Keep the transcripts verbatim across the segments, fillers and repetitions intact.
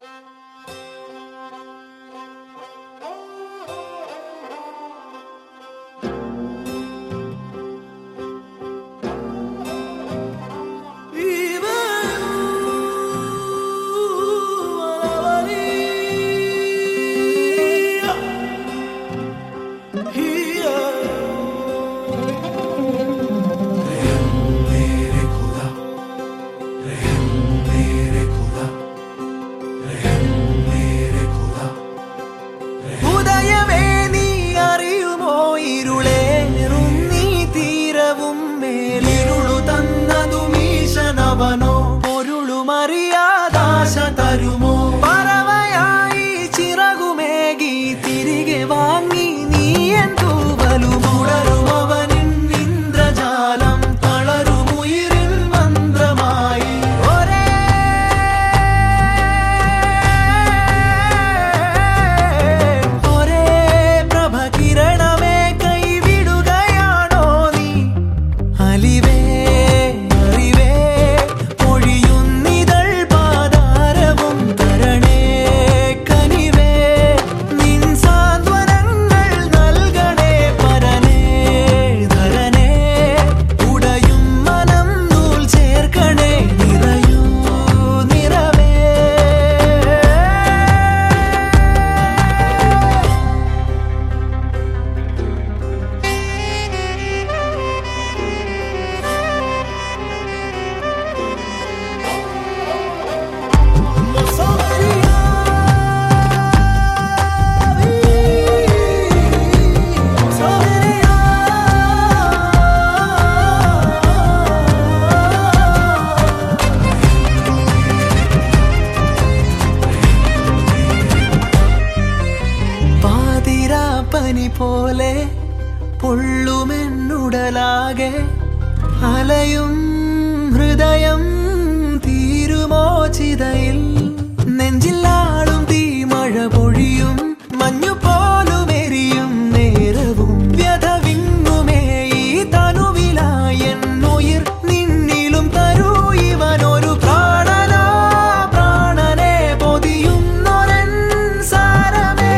തരുമോ പറവയായി ചിറകുമേകി തിരികെ വാങ്ങി നീ എൻ തൂവലുമുടരുമവനിൻ ഇന്ദ്രജാലം തളരുമുയിരിൽ മന്ത്രമായി ഒരേ ഒരേ പ്രഭകിരണമേ കൈവിടുകയാണോ നീ അലിവേ പനി പോലെ പൊള്ളുമെന്നുടലാകെ അലയും ഹൃദയം തീരുമോ ചിതയിൽ നെഞ്ചിലാളും തീമഴ പൊഴിയും മഞ്ഞു പോലും എരിയും നേരവും വ്യഥ വിങ്ങുമേ ഈ തനുവിലായി എന്നുയിർ നിന്നിലും തരൂ ഇവനൊരു പ്രാണനാ പ്രാണനെ പൊതിയുന്നൊരൻ സാരമേ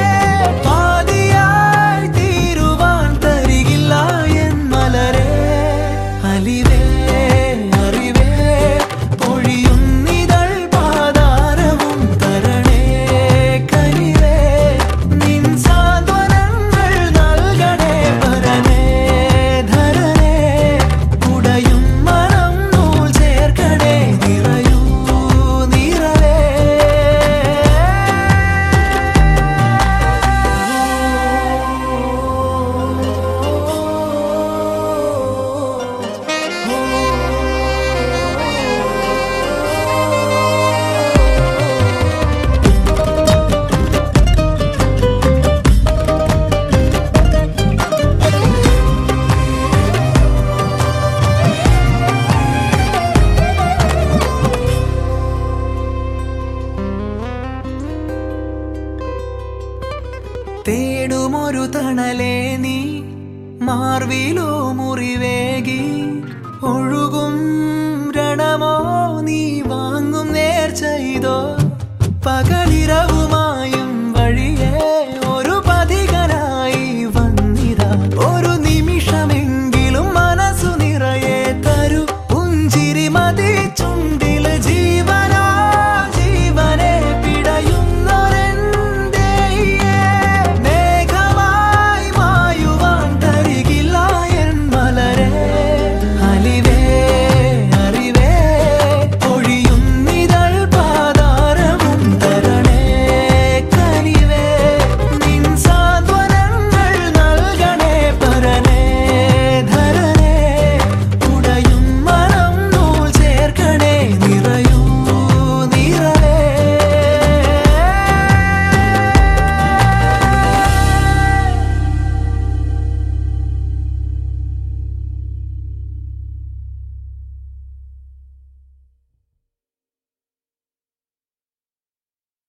അലിവേ അറിവേ പൊഴിയുന്നിതൾ പാതാരവും തരണേ കനിവേ നിൻ സാന്ത്വനങ്ങൾ നൽകണേ പരനേ ധരണേ ഉടയും മനം നൂൽ ചേർക്കണേ നിറയൂ നിറവേ തേടുമൊരു തണലേ നീ മാർവിലോ മുറിവേകി ഒഴുകും രണമോ നീ